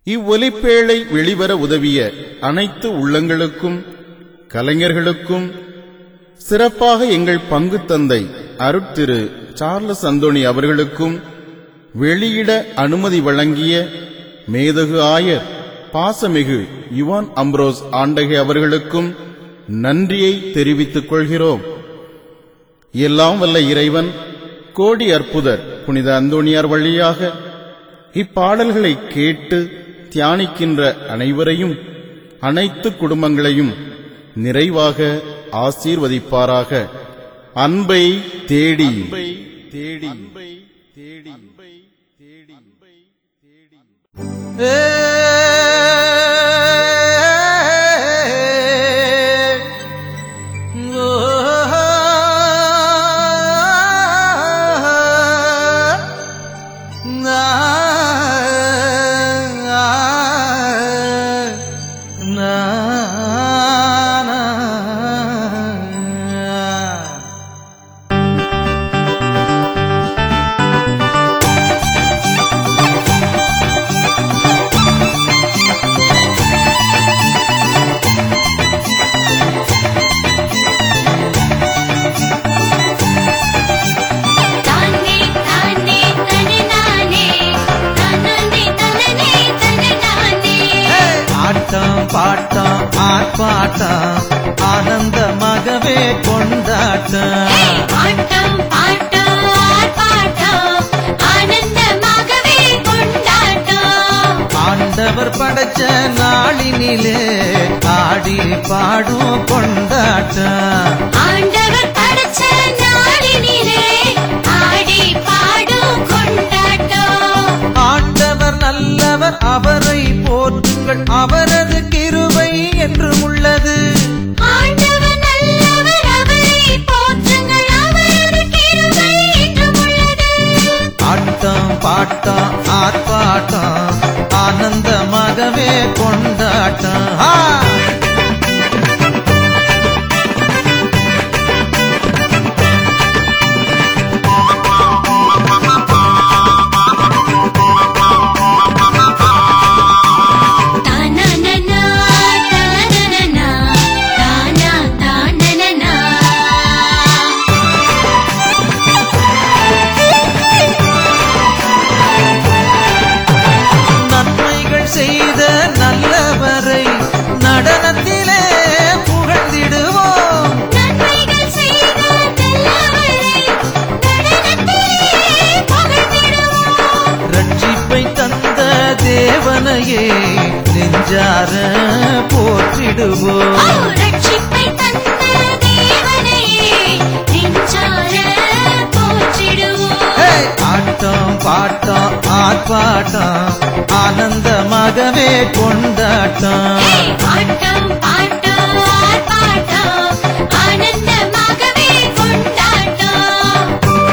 இவ்வொலிப்பேழை வெளிவர உதவிய அனைத்து உள்ளங்களுக்கும் கலைஞர்களுக்கும் சிறப்பாக எங்கள் பங்கு தந்தை அருட்திரு சார்லஸ் அந்தோணி அவர்களுக்கும் வெளியிட அனுமதி வழங்கிய மேதகு ஆயர் பாசமிகு யுவான் அம்ப்ரோஸ் ஆண்டகை அவர்களுக்கும் நன்றியை தெரிவித்துக் கொள்கிறோம். எல்லாம் வல்ல இறைவன் கோடி அற்புதர் புனித அந்தோணியார் வழியாக இப்பாடல்களை கேட்டு தியானிக்கின்ற அனைவரையும் அனைத்து குடும்பங்களையும் நிறைவாக ஆசீர்வதிப்பாராக. அன்பை தேடி பாட்டம் ஆர்ப்பாட்டம் ஆனந்தமாகவே கொண்டாட்டம். ஆட்டம் பாட்டம் ஆர்ப்பாட்டம் ஆனந்தமாகவே கொண்டாட்டம். ஆண்டவர் படைச்ச நாளினிலே ஆடி பாடும் கொண்டாட்டம். ஆண்டவர் படைச்ச நாளினிலே ஆடி பாடும் கொண்டாட்டம். ஆண்டவர் நல்லவர் அவரை போற்றுங்கள் அவரது கிருபை என்றும் உள்ளது. ஆண்டவர் நல்லவர் அவரை போற்றுங்கள் அவரது கிருபை என்றும் உள்ளது. ஆட்டம் பாட்டம் ஆர்ப்பாட்டம் ஆனந்தமாகவே கொண்டாட்டம். செய்த நல்லவரை நடனத்திலே புகழ்ந்திடுவோம். நன்மைகள் செய்த நல்லவரை நடனத்திலே புகழ்ந்திடுவோம். ரட்சிப்பை தந்த தேவனையே நெஞ்சார போற்றிடுவோம். ரட்சிப்பை தந்த தேவனையே நெஞ்சார போற்றிடுவோம். ஆட்டம் பாட்டம் ஆர்ப்பாட்டம் ஆனந்தமாகவே கொண்டாட்டம். ஆட்டம் பாட்டம் ஆர்ப்பாட்டம் ஆனந்தமாகவே கொண்டாட்டம்.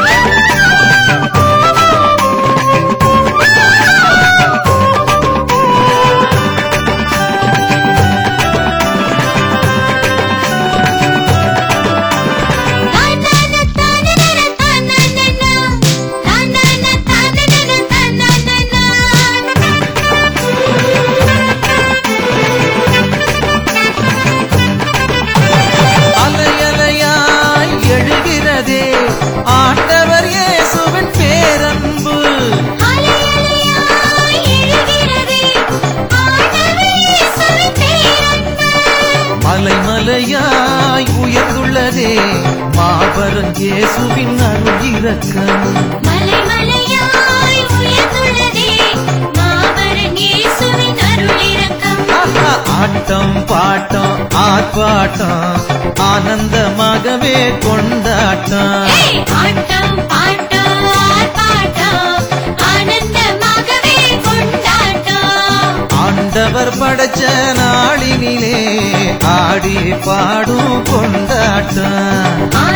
அலையலையாய் எழுகிறதே ஆண்டவர் இயேசுவின் பேரன்பு. அலையலையாய் எழுகிறதே ஆண்டவர் இயேசுவின் பேரன்பு. மலைமலையாய் உயர்ந்துள்ளதே மாபெரும் இயேசுவின் அருள் இரக்கம். மலைமலையாய் உயர்ந்துள்ளதே மாபெரும் இயேசுவின் அருள் இரக்கம். ஆட்டம் பாட்டம் ஆர்ப்பாட்டம் ஆனந்தமாகவே கொண்டாட்டம். ஆட்டம் பாட்டம் ஆர்ப்பாட்டம் ஆனந்தமாகவே கொண்டாட்டம். ஆண்டவர் படைச்ச நாளினிலே ஆடி பாடும் கொண்டாட்டம்.